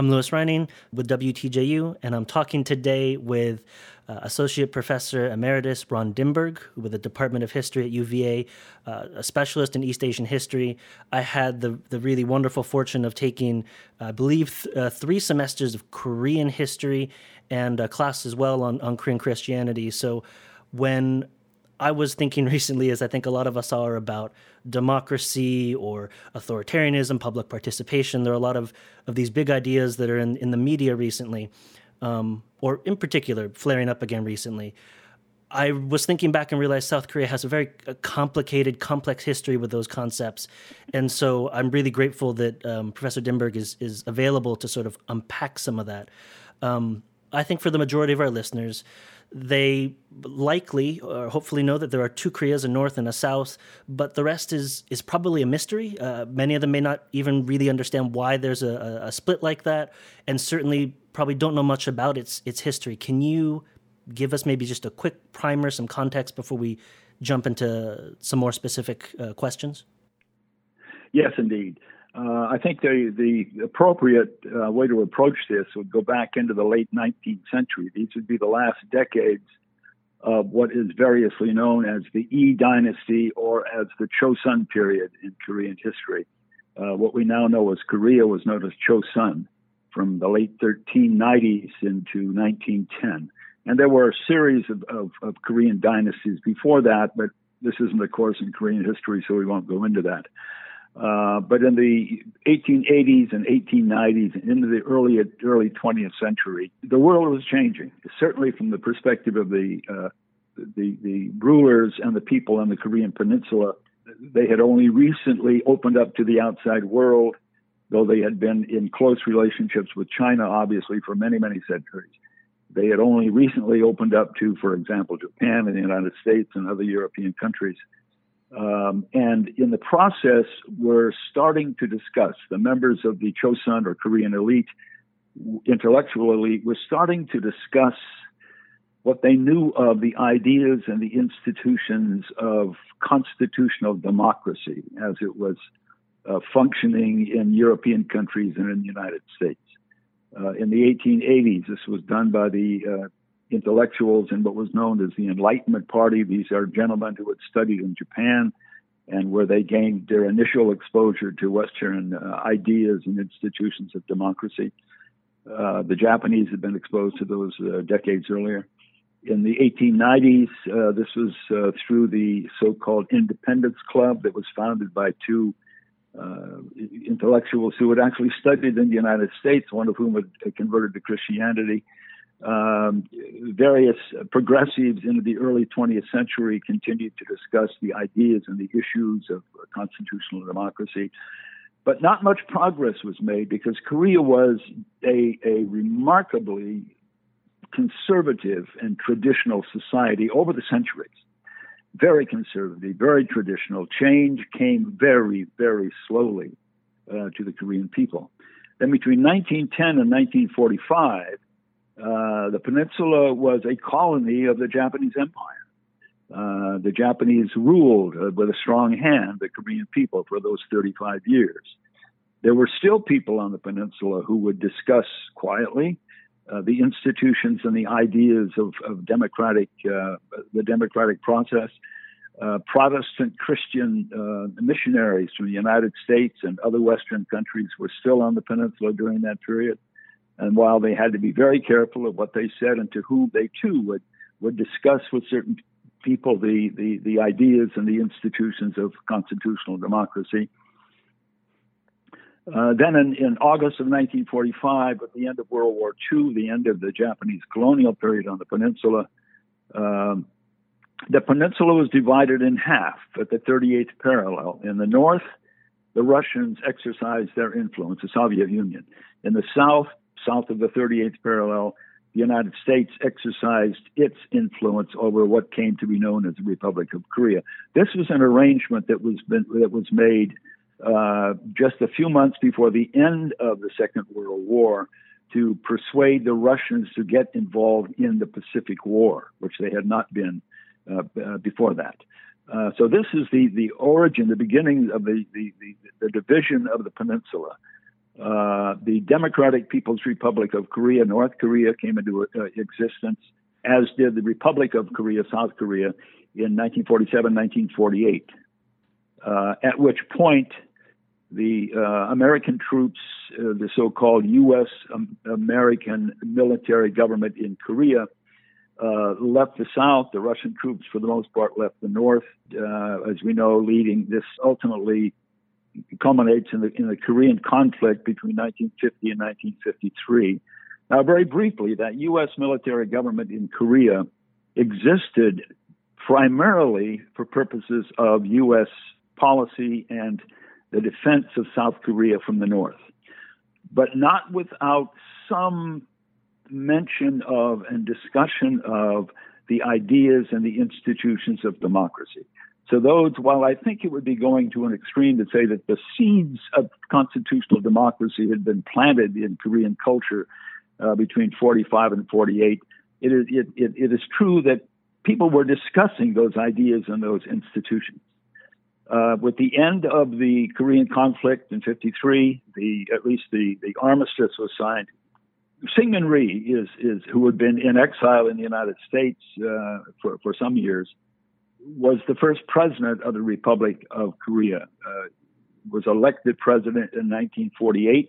I'm Louis Reining with WTJU, and I'm talking today with Associate Professor Emeritus Ron Dimberg with the Department of History at UVA, a specialist in East Asian history. I had the really wonderful fortune of taking, I believe, 3 semesters of Korean history and a class as well on Korean Christianity. So when I was thinking recently, as I think a lot of us are, about democracy or authoritarianism, public participation. There are a lot of these big ideas that are in the media recently, or in particular, flaring up again recently. I was thinking back and realized South Korea has a very complicated, complex history with those concepts. And so I'm really grateful that Professor Dimberg is available to sort of unpack some of that. I think for the majority of our listeners, they likely or hopefully know that there are 2 Koreas, a North and a South, but the rest is probably a mystery. Many of them may not even really understand why there's a split like that, and certainly probably don't know much about its history. Can you give us maybe just a quick primer, some context before we jump into some more specific questions? Yes, indeed. I think the appropriate way to approach this would go back into the late 19th century. These would be the last decades of what is variously known as the Yi Dynasty or as the Chosun period in Korean history. What we now know as Korea was known as Chosun from the late 1390s into 1910. And there were a series of Korean dynasties before that, but this isn't a course in Korean history, so we won't go into that. But in the 1880s and 1890s and into the early 20th century, the world was changing, certainly from the perspective of the rulers and the people on the Korean Peninsula. They had only recently opened up to the outside world, though they had been in close relationships with China, obviously, for many, many centuries. They had only recently opened up to, for example, Japan and the United States and other European countries. And in the process, we're starting to discuss, the members of the Chosun or Korean elite, intellectual elite, were starting to discuss what they knew of the ideas and the institutions of constitutional democracy as it was functioning in European countries and in the United States. In the 1880s, this was done by the intellectuals in what was known as the Enlightenment Party. These are gentlemen who had studied in Japan and where they gained their initial exposure to Western ideas and institutions of democracy. The Japanese had been exposed to those decades earlier. In the 1890s, this was through the so-called Independence Club that was founded by 2 intellectuals who had actually studied in the United States, one of whom had converted to Christianity. Various progressives into the early 20th century continued to discuss the ideas and the issues of constitutional democracy. But not much progress was made because Korea was a remarkably conservative and traditional society over the centuries. Very conservative, very traditional. Change came very, very slowly to the Korean people. Then between 1910 and 1945, the peninsula was a colony of the Japanese Empire. The Japanese ruled with a strong hand the Korean people for those 35 years. There were still people on the peninsula who would discuss quietly the institutions and the ideas of the democratic process. Protestant Christian missionaries from the United States and other Western countries were still on the peninsula during that period. And while they had to be very careful of what they said and to whom they too would discuss with certain people the ideas and the institutions of constitutional democracy. Then in August of 1945, at the end of World War II, the end of the Japanese colonial period on the peninsula, the peninsula was divided in half at the 38th parallel. In the north, the Russians exercised their influence, the Soviet Union. In the south of the 38th parallel, the United States exercised its influence over what came to be known as the Republic of Korea. This was an arrangement that was made just a few months before the end of the Second World War to persuade the Russians to get involved in the Pacific War, which they had not been before that. So this is the origin, the beginning of the division of the peninsula. The Democratic People's Republic of Korea, North Korea, came into existence, as did the Republic of Korea, South Korea, in 1947, 1948, at which point the American troops, the so-called U.S. American military government in Korea, left the South. The Russian troops, for the most part, left the North, as we know, leading this ultimately culminates in the Korean conflict between 1950 and 1953. Now, very briefly, that U.S. military government in Korea existed primarily for purposes of U.S. policy and the defense of South Korea from the North, but not without some mention of and discussion of the ideas and the institutions of democracy. So those, while I think it would be going to an extreme to say that the seeds of constitutional democracy had been planted in Korean culture between 45 and 48, it is true that people were discussing those ideas and those institutions. With the end of the Korean conflict in 53, at least the armistice was signed. Syngman Rhee who had been in exile in the United States for some years, was the first president of the Republic of Korea, was elected president in 1948,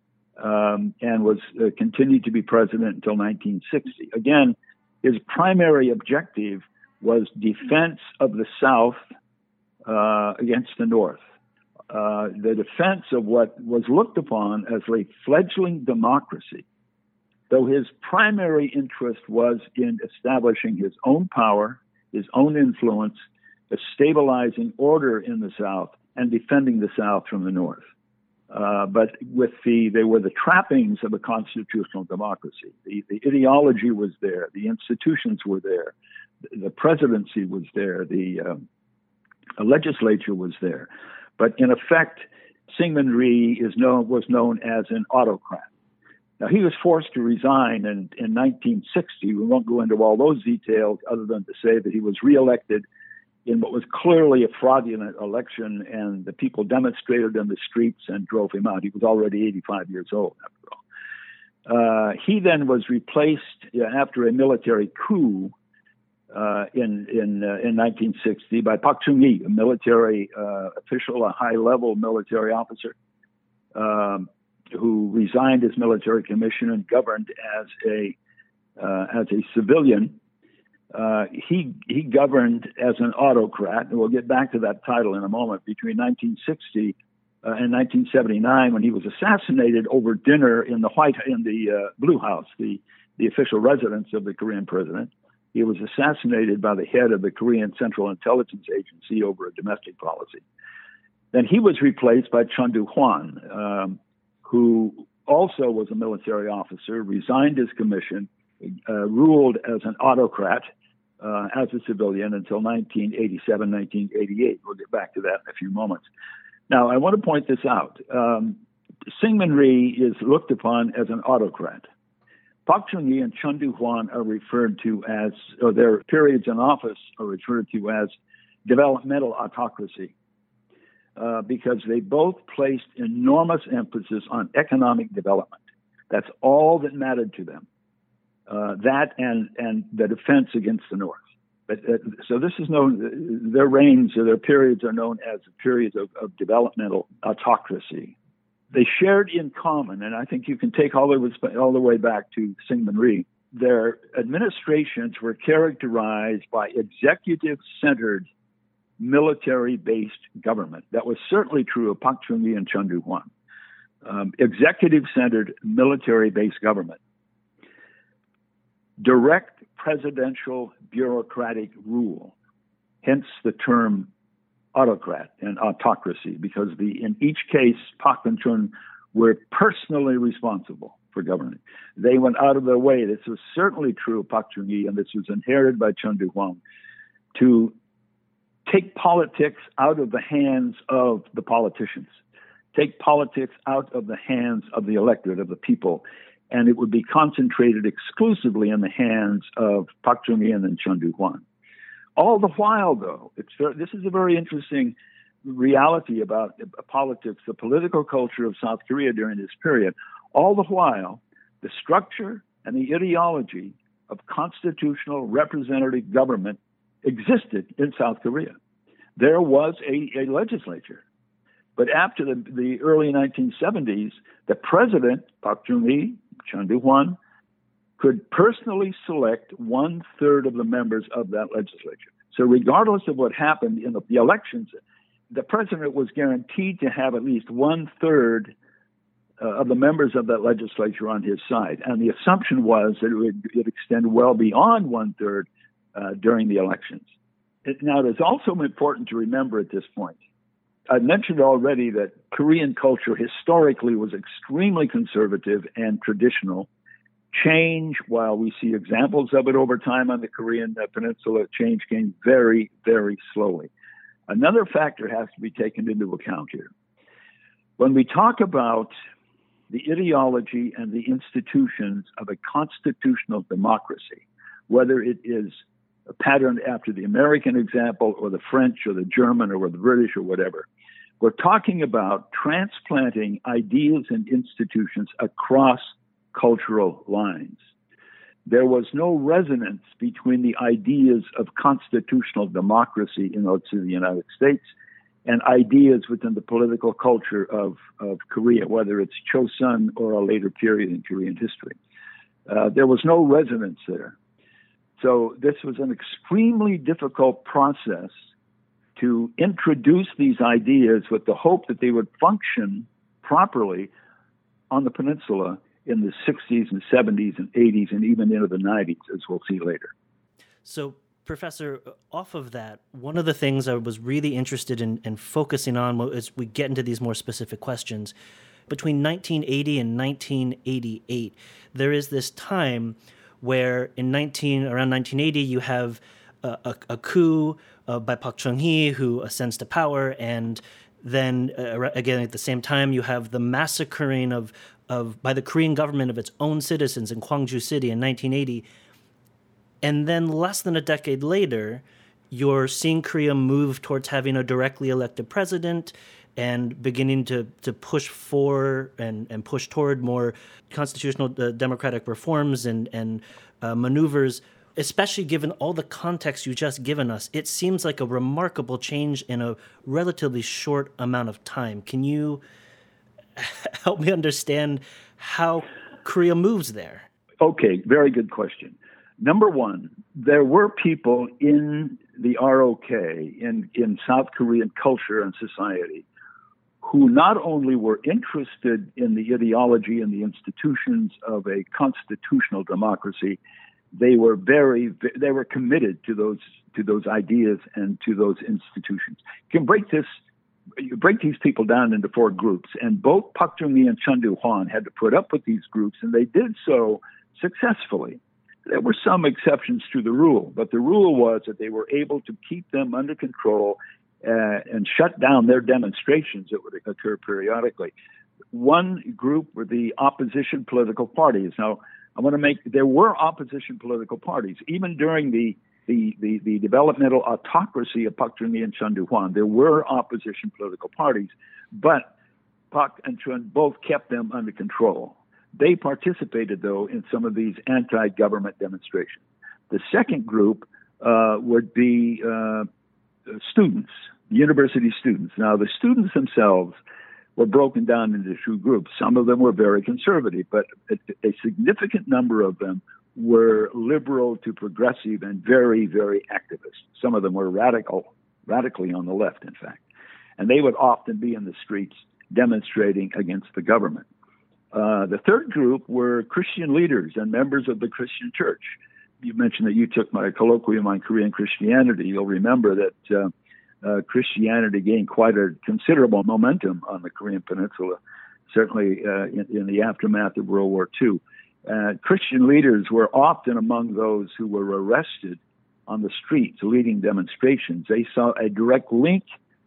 and was continued to be president until 1960. Again, his primary objective was defense of the South against the North. The defense of what was looked upon as a fledgling democracy, though his primary interest was in establishing his own power, his own influence, stabilizing order in the South, and defending the South from the North. But they were the trappings of a constitutional democracy. The ideology was there, the institutions were there, the presidency was there, the legislature was there. But in effect, Syngman Rhee was known as an autocrat. Now, he was forced to resign in 1960. We won't go into all those details other than to say that he was reelected in what was clearly a fraudulent election, and the people demonstrated in the streets and drove him out. He was already 85 years old, after all. He then was replaced after a military coup in 1960 by Park Chung-hee, a military official, a high-level military officer, who resigned his military commission and governed as a civilian. He governed as an autocrat, and we'll get back to that title in a moment, between 1960 and 1979, when he was assassinated over dinner in the Blue House, the official residence of the Korean president. He was assassinated by the head of the Korean Central Intelligence Agency over a domestic policy. Then he was replaced by Chun Doo-hwan, who also was a military officer, resigned his commission, ruled as an autocrat as a civilian until 1987, 1988. We'll get back to that in a few moments. Now, I want to point this out. Syngman Rhee is looked upon as an autocrat. Park Chung-hee and Chun Doo-hwan are referred to as, or their periods in office are referred to as developmental autocracy. Because they both placed enormous emphasis on economic development. That's all that mattered to them. That and the defense against the North. But, so this is known, their reigns or their periods are known as periods of developmental autocracy. They shared in common, and I think you can take all the way back to Syngman Rhee. Their administrations were characterized by executive-centered military-based government. That was certainly true of Park Chung-hee and Chun Doo-hwan. Executive-centered military-based government. Direct presidential bureaucratic rule, hence the term autocrat and autocracy, because in each case, Park and Chun were personally responsible for governing. They went out of their way. This was certainly true of Park Chung-hee, and this was inherited by Chun Doo-hwan, to take politics out of the hands of the politicians, take politics out of the hands of the electorate, of the people, and it would be concentrated exclusively in the hands of Park Chung-hee and Chun Doo-hwan. All the while, though, this is a very interesting reality about politics, the political culture of South Korea during this period. All the while, the structure and the ideology of constitutional representative government existed in South Korea. There was a legislature. But after the early 1970s, the president, Park Chung-hee, Chun Doo-hwan, could personally select 1/3 of the members of that legislature. So regardless of what happened in the elections, the president was guaranteed to have at least 1/3 of the members of that legislature on his side. And the assumption was that it would extend well beyond 1/3 during the elections. Now, it is also important to remember at this point, I mentioned already that Korean culture historically was extremely conservative and traditional. Change, while we see examples of it over time on the Korean peninsula, change came very, very slowly. Another factor has to be taken into account here. When we talk about the ideology and the institutions of a constitutional democracy, whether it is patterned after the American example or the French or the German or the British or whatever, we're talking about transplanting ideas and institutions across cultural lines. There was no resonance between the ideas of constitutional democracy in the United States and ideas within the political culture of Korea, whether it's Chosun or a later period in Korean history. There was no resonance there. So this was an extremely difficult process to introduce these ideas with the hope that they would function properly on the peninsula in the 60s and 70s and 80s and even into the 90s, as we'll see later. So, Professor, off of that, one of the things I was really interested in focusing on as we get into these more specific questions, between 1980 and 1988, there is this time where around 1980, you have a coup by Park Chung-hee, who ascends to power, and then again at the same time, you have the massacring by the Korean government of its own citizens in Gwangju City in 1980. And then less than a decade later, you're seeing Korea move towards having a directly elected president and beginning to push for and push toward more constitutional democratic reforms and maneuvers, especially given all the context you just given us. It seems like a remarkable change in a relatively short amount of time. Can you help me understand how Korea moves there? Okay, very good question. Number one, there were people in the ROK, in South Korean culture and society, who not only were interested in the ideology and the institutions of a constitutional democracy, they were committed to those ideas and to those institutions. You can break these people down into four groups, and both Park Chung-hee and Chun Doo-hwan had to put up with these groups, and they did so successfully. There were some exceptions to the rule, but the rule was that they were able to keep them under control and shut down their demonstrations that would occur periodically. One group were the opposition political parties. Now, there were opposition political parties. Even during the developmental autocracy of Park Chung-hee and Chun Doo-hwan, there were opposition political parties, but Park and Chun both kept them under control. They participated, though, in some of these anti-government demonstrations. The second group would be students, university students. Now, the students themselves were broken down into two groups. Some of them were very conservative, but a significant number of them were liberal to progressive and very, very activist. Some of them were radically on the left, in fact. And they would often be in the streets demonstrating against the government. The third group were Christian leaders and members of the Christian church. You mentioned that you took my colloquium on Korean Christianity. You'll remember that Christianity gained quite a considerable momentum on the Korean Peninsula, certainly in the aftermath of World War II. Christian leaders were often among those who were arrested on the streets leading demonstrations. They saw a direct link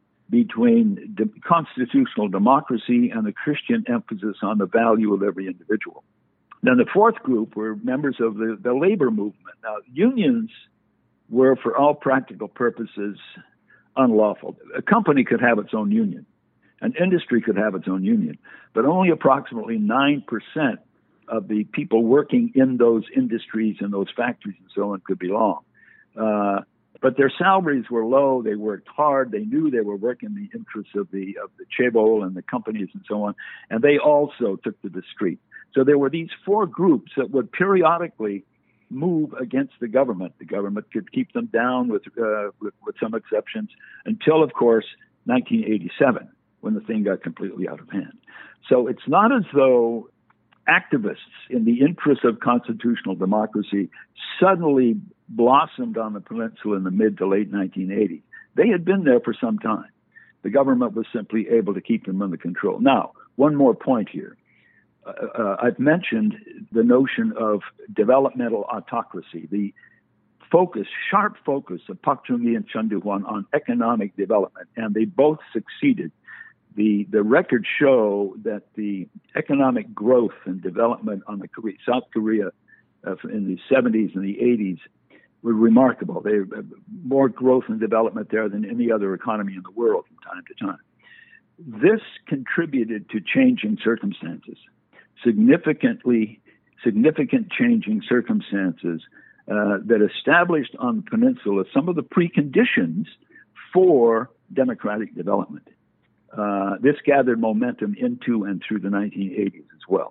between constitutional democracy and the Christian emphasis on the value of every individual. Then the fourth group were members of the labor movement. Now, unions were, for all practical purposes, unlawful. A company could have its own union. An industry could have its own union, but only approximately 9% of the people working in those industries and those factories and so on could belong. But their salaries were low. They worked hard. They knew they were working in the interests of the chaebol and the companies and so on. And they also took to the street. So there were these four groups that would periodically move against the government. The government could keep them down with some exceptions until, of course, 1987, when the thing got completely out of hand. So it's not as though activists in the interest of constitutional democracy suddenly blossomed on the peninsula in the mid to late 1980s. They had been there for some time. The government was simply able to keep them under control. Now, one more point here. I've mentioned the notion of developmental autocracy, the sharp focus of Park Chung-hee and Chun Doo-hwan on economic development, and they both succeeded. The records show that the economic growth and development on South Korea in the 70s and the 80s were remarkable. They had more growth and development there than any other economy in the world from time to time. This contributed to changing circumstances, significant changing circumstances that established on the peninsula some of the preconditions for democratic development. This gathered momentum into and through the 1980s as well.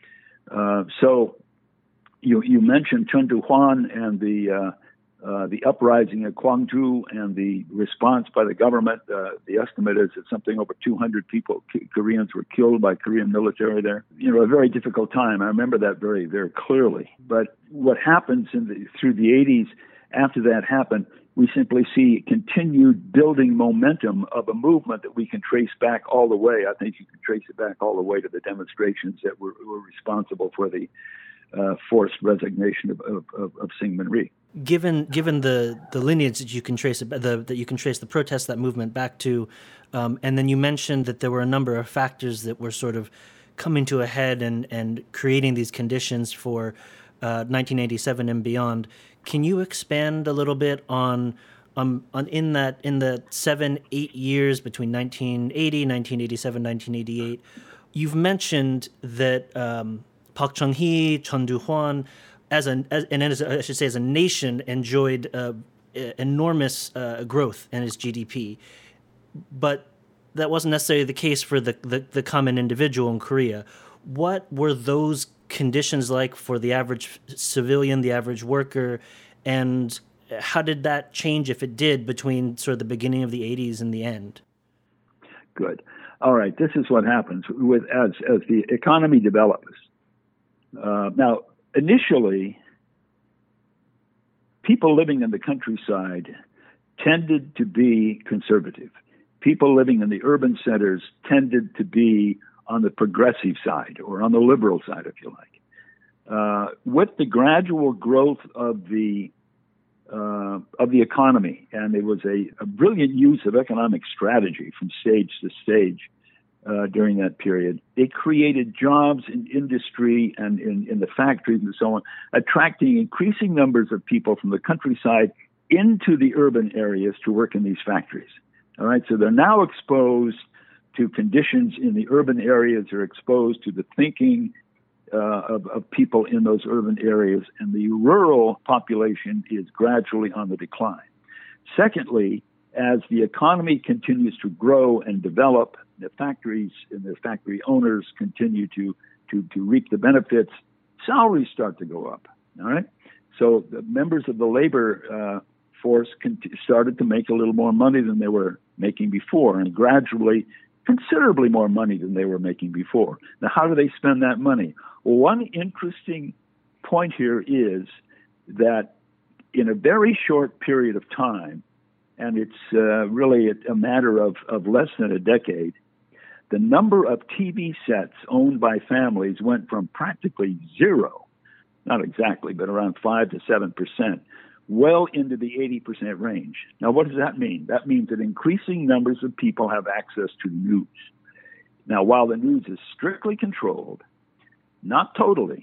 So you mentioned Chun Doo-hwan and the uprising at Gwangju and the response by the government. The estimate is that something over 200 people, Koreans, were killed by Korean military there. A very difficult time. I remember that very, very clearly. But what happens through the 80s, after that happened, we simply see continued building momentum of a movement that we can trace back all the way. I think you can trace it back all the way to the demonstrations that were responsible for the forced resignation of Syngman Rhee. Given the lineage that you can trace the protests, that movement back to, and then you mentioned that there were a number of factors that were sort of coming to a head and creating these conditions for 1987 and beyond. Can you expand a little bit on in the 7-8 years between 1980, 1987, 1988? You've mentioned that Park Chung-hee, Chun Doo-hwan, as a nation, enjoyed enormous growth in its GDP, but that wasn't necessarily the case for the common individual in Korea. What were those conditions like for the average civilian, the average worker, and how did that change, if it did, between sort of the beginning of the 80s and the end? Good. All right. This is what happens as the economy develops. Now, initially, people living in the countryside tended to be conservative. People living in the urban centers tended to be on the progressive side or on the liberal side, if you like. With the gradual growth of the economy, and it was a brilliant use of economic strategy from stage to stage during that period, it created jobs in industry and in the factories and so on, attracting increasing numbers of people from the countryside into the urban areas to work in these factories. All right, so they're now exposed to conditions in the urban areas, are exposed to the thinking of people in those urban areas, and the rural population is gradually on the decline. Secondly, as the economy continues to grow and develop, the factories and the factory owners continue to reap the benefits, salaries start to go up. All right, so the members of the labor force started to make a little more money than they were making before, and gradually considerably more money than they were making before. Now, how do they spend that money? Well, one interesting point here is that in a very short period of time, and it's really a matter of less than a decade, the number of TV sets owned by families went from practically zero, not exactly, but around 5 to 7%, well into the 80% range. Now, what does that mean? That means that increasing numbers of people have access to news. Now, while the news is strictly controlled, not totally,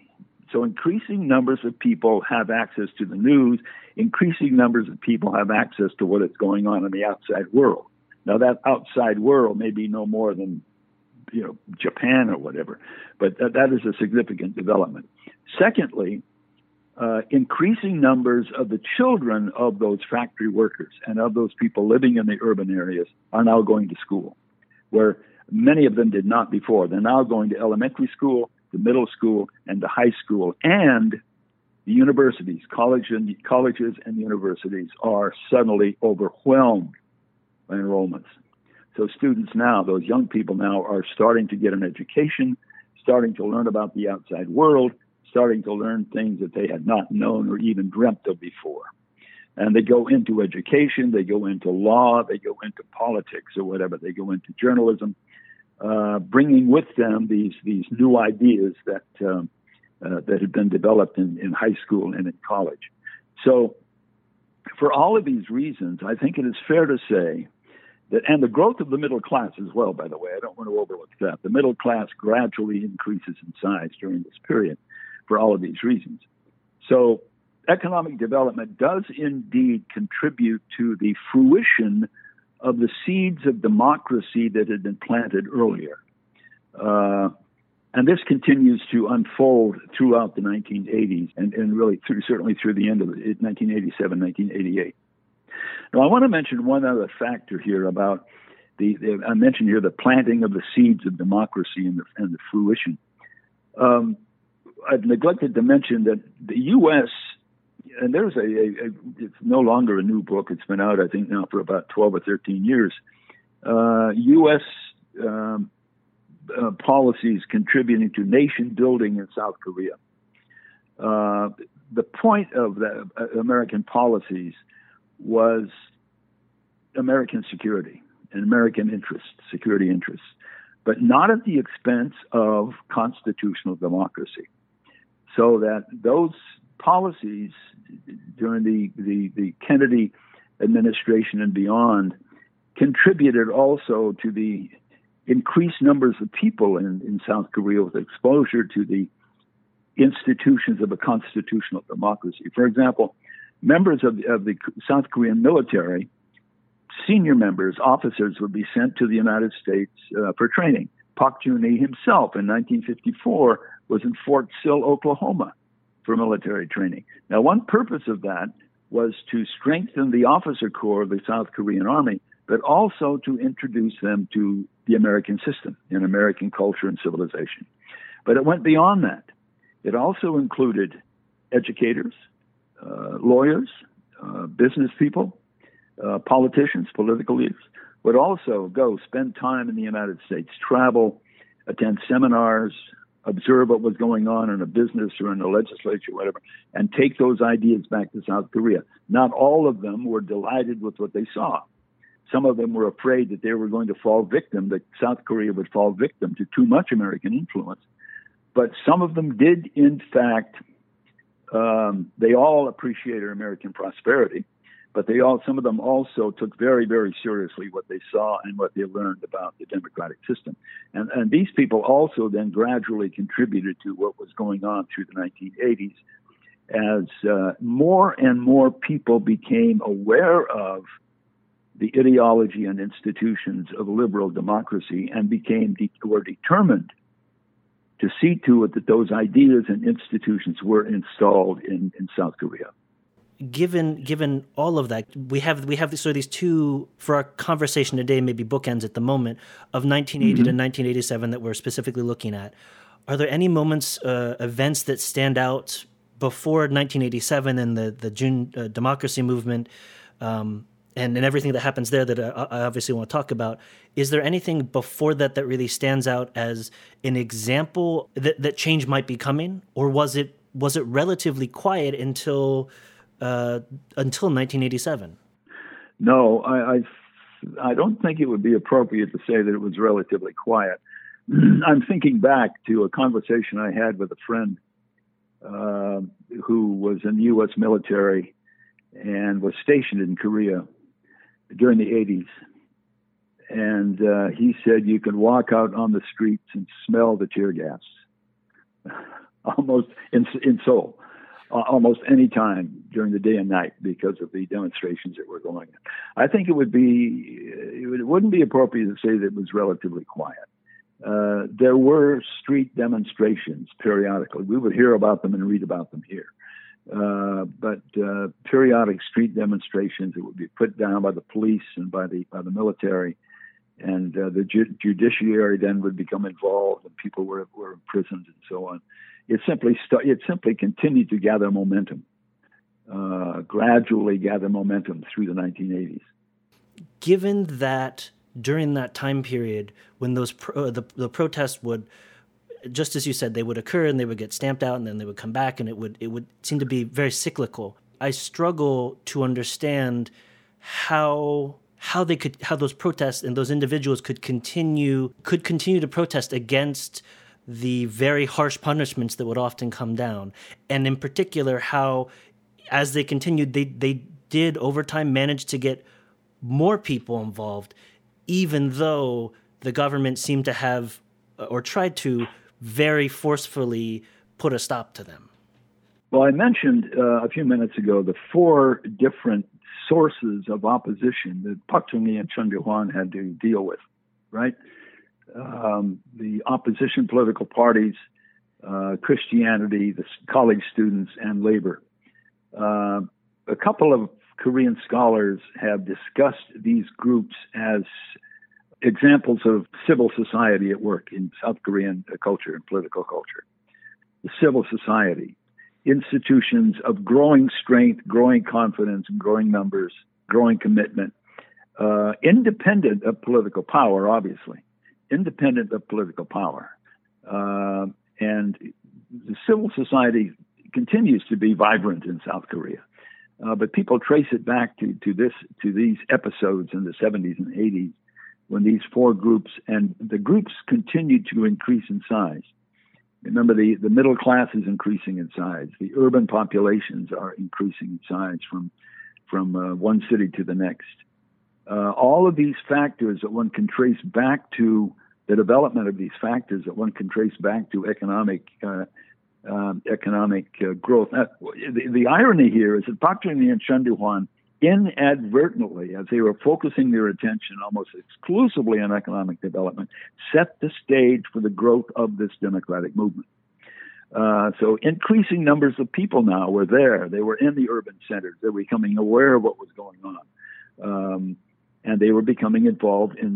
So increasing numbers of people have access to the news. Increasing numbers of people have access to what is going on in the outside world. Now, that outside world may be no more than, Japan or whatever, but that is a significant development. Secondly, increasing numbers of the children of those factory workers and of those people living in the urban areas are now going to school, where many of them did not before. They're now going to elementary school, to middle school, and to high school, and the universities, colleges and universities are suddenly overwhelmed by enrollments. So students now, those young people now, are starting to get an education, starting to learn about the outside world, starting to learn things that they had not known or even dreamt of before. And they go into education, they go into law, they go into politics or whatever, they go into journalism, bringing with them these new ideas that had been developed in high school and in college. So for all of these reasons, I think it is fair to say that, and the growth of the middle class as well, by the way, I don't want to overlook that. The middle class gradually increases in size during this period for all of these reasons. So economic development does indeed contribute to the fruition of the seeds of democracy that had been planted earlier. And this continues to unfold throughout the 1980s and really certainly through the end of 1987, 1988. Now, I want to mention one other factor here about I mentioned here the planting of the seeds of democracy and the fruition. I've neglected to mention that the U.S., and there's it's no longer a new book. It's been out, I think, now for about 12 or 13 years. U.S. Policies contributing to nation building in South Korea. The point of the American policies was American security and American interests, security interests, but not at the expense of constitutional democracy. So that those policies during the Kennedy administration and beyond contributed also to the increased numbers of people in South Korea with exposure to the institutions of a constitutional democracy. For example, members of the South Korean military, senior members, officers, would be sent to the United States for training. Park Geun-hye himself in 1954 was in Fort Sill, Oklahoma for military training. Now, one purpose of that was to strengthen the officer corps of the South Korean Army, but also to introduce them to the American system and American culture and civilization. But it went beyond that. It also included educators, lawyers, business people, politicians, political leaders, would also go spend time in the United States, travel, attend seminars, observe what was going on in a business or in the legislature, whatever, and take those ideas back to South Korea. Not all of them were delighted with what they saw. Some of them were afraid that they were going to fall victim, that South Korea would fall victim to too much American influence. But some of them did, in fact, they all appreciated American prosperity, but some of them also took very, very seriously what they saw and what they learned about the democratic system. And these people also then gradually contributed to what was going on through the 1980s as more and more people became aware of the ideology and institutions of liberal democracy and were determined to see to it that those ideas and institutions were installed in South Korea. Given all of that, we have these two, for our conversation today, maybe bookends at the moment, of 1980 to 1987 that we're specifically looking at. Are there any moments, events that stand out before 1987 and the June democracy movement, and everything that happens there that I obviously want to talk about? Is there anything before that really stands out as an example that change might be coming, or was it relatively quiet until 1987? No, I don't think it would be appropriate to say that it was relatively quiet. I'm thinking back to a conversation I had with a friend who was in the U.S. military and was stationed in Korea during the 80s. And he said you could walk out on the streets and smell the tear gas. almost in Seoul, almost any time during the day and night because of the demonstrations that were going on. I think it wouldn't be appropriate to say that it was relatively quiet. There were street demonstrations periodically. We would hear about them and read about them here. But periodic street demonstrations that would be put down by the police and by the military, and the judiciary then would become involved, and people were imprisoned and so on. It simply continued to gather momentum, gradually gather momentum through the 1980s. Given that during that time period, when those the protests would, just as you said, they would occur and they would get stamped out and then they would come back, and it would seem to be very cyclical. I struggle to understand how those protests and those individuals could continue to protest against the very harsh punishments that would often come down, and in particular how, as they continued, they did over time manage to get more people involved, even though the government seemed to have, or tried to, very forcefully put a stop to them. Well, I mentioned a few minutes ago the four different sources of opposition that Pak Chung-hee and Chun Doo-hwan had to deal with, right? The opposition political parties, Christianity, the college students, and labor. A couple of Korean scholars have discussed these groups as examples of civil society at work in South Korean culture and political culture. The civil society, institutions of growing strength, growing confidence, growing numbers, growing commitment, independent of political power, obviously, independent of political power. And the civil society continues to be vibrant in South Korea. But people trace it back to these episodes in the 70s and 80s, when these four groups, and the groups continued to increase in size. Remember, the middle class is increasing in size. The urban populations are increasing in size from one city to the next. All of these factors that one can trace back to the development of these factors that one can trace back to economic growth. Now, the irony here is that Pak Chung-hee and Chun Doo-hwan inadvertently, as they were focusing their attention almost exclusively on economic development, set the stage for the growth of this democratic movement. So increasing numbers of people now were there. They were in the urban centers. They were becoming aware of what was going on. And they were becoming involved in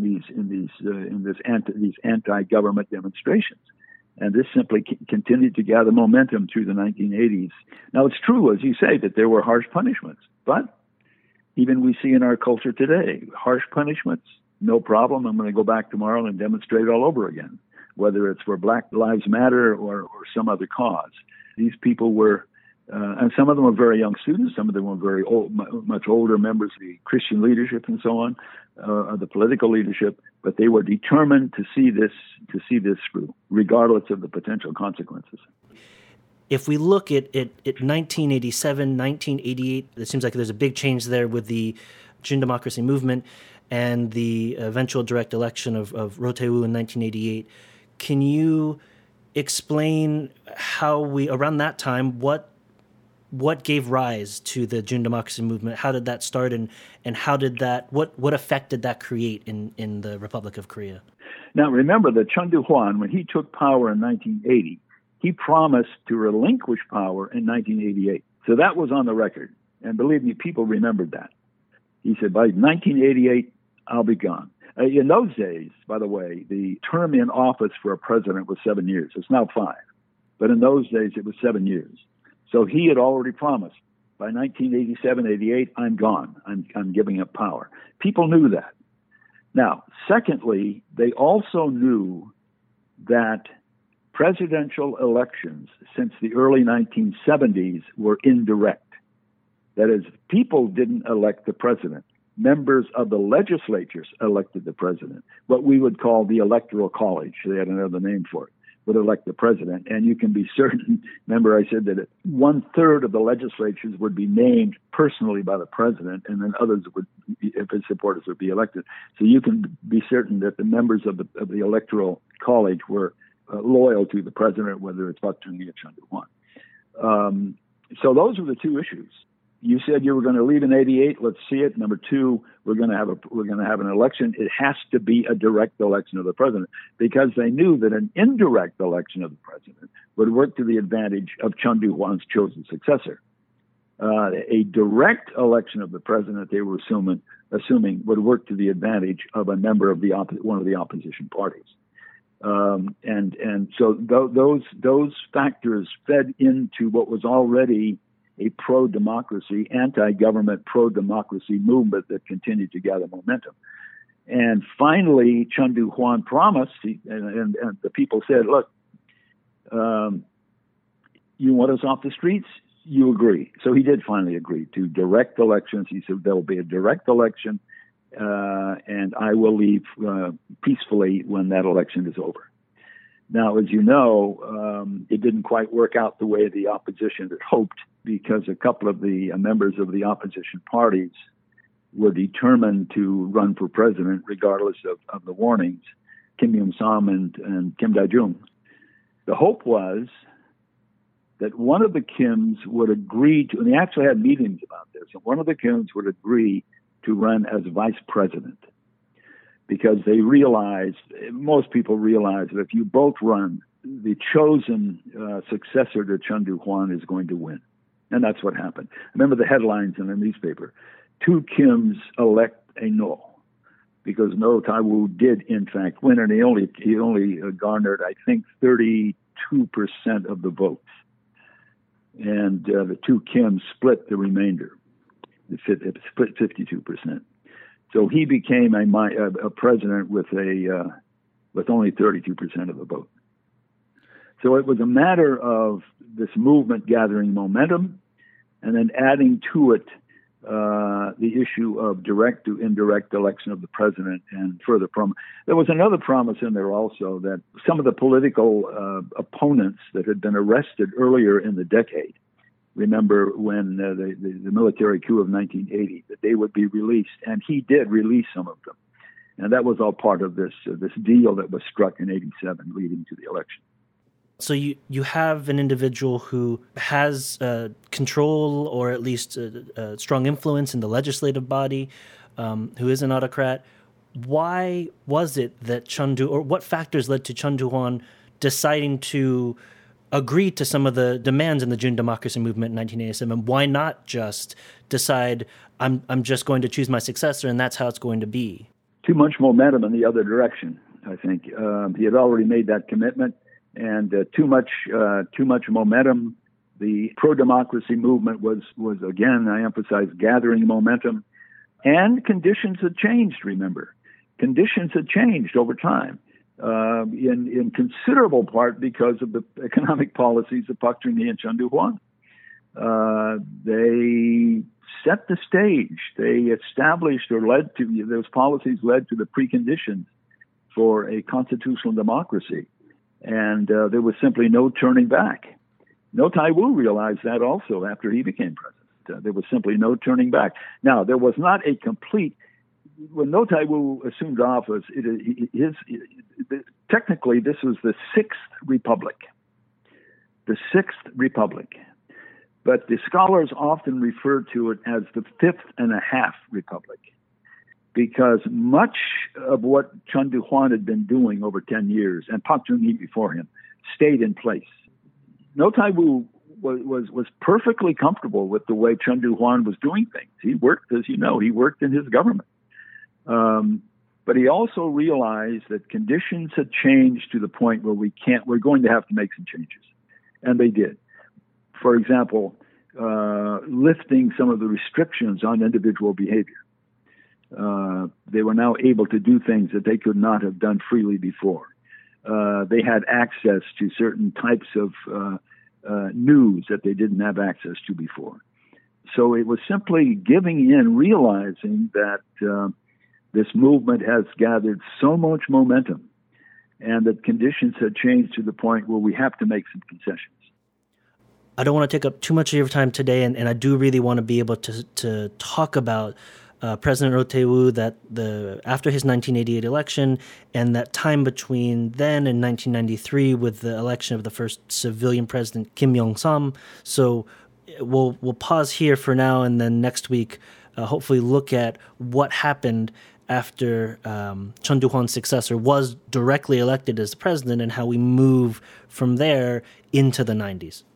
these anti-government demonstrations. And this simply continued to gather momentum through the 1980s. Now, it's true, as you say, that there were harsh punishments, but even we see in our culture today, harsh punishments, no problem. I'm going to go back tomorrow and demonstrate all over again, whether it's for Black Lives Matter or some other cause. These people were, and some of them were very young students, some of them were very old, much older members of the Christian leadership and so on, the political leadership, but they were determined to see this through, regardless of the potential consequences. If we look at 1987, 1988, it seems like there's a big change there with the June Democracy Movement and the eventual direct election of Roh Tae-woo in 1988. Can you explain how around that time, what gave rise to the June Democracy Movement? How did that start, and how did what effect did that create in the Republic of Korea? Now, remember that Chun Doo-hwan, when he took power in 1980, he promised to relinquish power in 1988. So that was on the record. And believe me, people remembered that. He said, by 1988, I'll be gone. In those days, by the way, the term in office for a president was 7 years. It's now 5. But in those days, it was 7 years. So he had already promised, by 1987, 88, I'm gone. I'm giving up power. People knew that. Now, secondly, they also knew that presidential elections since the early 1970s were indirect. That is, people didn't elect the president. Members of the legislatures elected the president, what we would call the Electoral College. They had another name for it, would elect the president. And you can be certain, remember I said that 1/3 of the legislatures would be named personally by the president, and then others would, if his supporters, would be elected. So you can be certain that the members of the Electoral College were loyal to the president, whether it's Pak Chung-hee or Chun Doo-hwan. So those were the two issues. You said you were going to leave in '88. Let's see it. Number two, we're going to have an election. It has to be a direct election of the president, because they knew that an indirect election of the president would work to the advantage of Chun Doo-hwan's chosen successor. A direct election of the president, they were assuming would work to the advantage of a member of one of the opposition parties. And so those factors fed into what was already a pro-democracy, anti-government pro-democracy movement that continued to gather momentum. And finally, Chun Doo-hwan promised, and the people said, look, you want us off the streets? You agree. So he did finally agree to direct elections. He said there will be a direct election, and I will leave peacefully when that election is over. Now, as you know, it didn't quite work out the way the opposition had hoped, because a couple of the members of the opposition parties were determined to run for president regardless of the warnings, Kim Young-sam and Kim Dae-jung. The hope was that one of the Kims would agree to, and they actually had meetings about this, and one of the Kims would agree to run as vice president, because they realized, most people realized, that if you both run, the chosen successor to Chun Doo-hwan is going to win. And that's what happened. Remember the headlines in the newspaper: two Kims elect a No, because No Tai-woo did in fact win, and he only garnered, I think, 32% of the votes, and the two Kims split the remainder. It split 52%. So he became a president with only 32% of the vote. So it was a matter of this movement gathering momentum, and then adding to it the issue of direct to indirect election of the president, and further there was another promise in there also, that some of the political opponents that had been arrested earlier in the decade, remember when the military coup of 1980, that they would be released, and he did release some of them, and that was all part of this deal that was struck in '87, leading to the election. So you have an individual who has control, or at least a strong influence in the legislative body, who is an autocrat. Why was it that or what factors led to Chun Doo-hwan deciding to agree to some of the demands in the June Democracy Movement in 1987? Why not just decide, I'm just going to choose my successor and that's how it's going to be? Too much momentum in the other direction, I think. He had already made that commitment, and too much momentum. The pro-democracy movement was again, I emphasize, gathering momentum, and conditions had changed, remember. Conditions had changed over time. In considerable part because of the economic policies of Pak Chung-hee and Chun Doo-hwan. They set the stage. They established, or those policies led to the preconditions for a constitutional democracy. And there was simply no turning back. No Tai-woo realized that also after he became president. There was simply no turning back. Now, there was not a complete... When No Tai-woo assumed office, technically this was the Sixth Republic. The Sixth Republic. But the scholars often refer to it as the Fifth and a Half Republic, because much of what Chun Doo-hwan had been doing over 10 years, and Pak Chung-hee before him, stayed in place. No Tai-woo was perfectly comfortable with the way Chun Doo-hwan was doing things. He worked, as you know, he worked in his government. But he also realized that conditions had changed to the point where we're going to have to make some changes. And they did. For example, lifting some of the restrictions on individual behavior. They were now able to do things that they could not have done freely before. They had access to certain types of news that they didn't have access to before. So it was simply giving in, realizing that this movement has gathered so much momentum, and that conditions had changed to the point where we have to make some concessions. I don't want to take up too much of your time today, and I do really want to be able to talk about President Roh Tae-woo that after his 1988 election and that time between then and 1993 with the election of the first civilian president, Kim Yong-sam. So we'll pause here for now, and then next week hopefully look at what happened after Chun Doo-hwan's successor was directly elected as the president and how we move from there into the 90s.